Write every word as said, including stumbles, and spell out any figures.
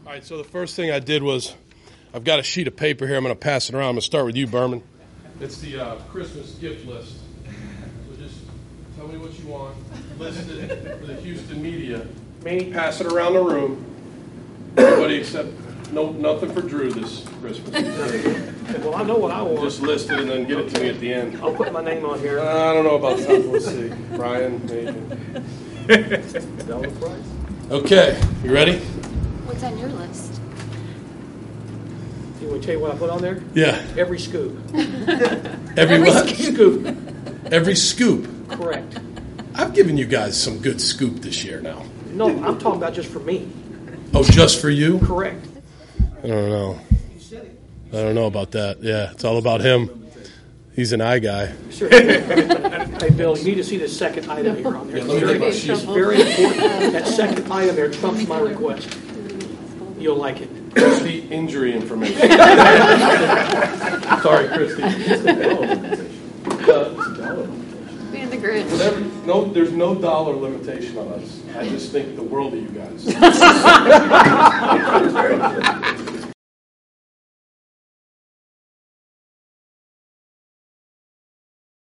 All right, so the first thing I did was I've got a sheet of paper here. I'm going to pass it around. I'm going to start with you, Berman. It's the uh, Christmas gift list. So just tell me what you want. List it for the Houston media. Me? Pass it around the room. Everybody except, no, nothing for Drew this Christmas. Well, I know what I want. Just list it and then get it to me at the end. I'll put my name on here. Uh, I don't know about that. Let's see. Brian, maybe. Okay, you ready? What's on your list? You want to tell you what I put on there? Yeah. Every scoop. Every, Every what? scoop. Every scoop. Correct. I've given you guys some good scoop this year now. No, I'm talking about just for me. Oh, just for you? Correct. I don't know. I don't know about that. Yeah, it's all about him. He's an eye guy. Sure. Hey, Bill, you need to see the second item here on there. Yeah, let me get my sheet. It's very important. That second item there trumps my request. You'll like it. That's the injury information. Sorry, Christy. Uh, Me and the Grinch. whatever, no, there's no dollar limitation on us. I just think the world of you guys.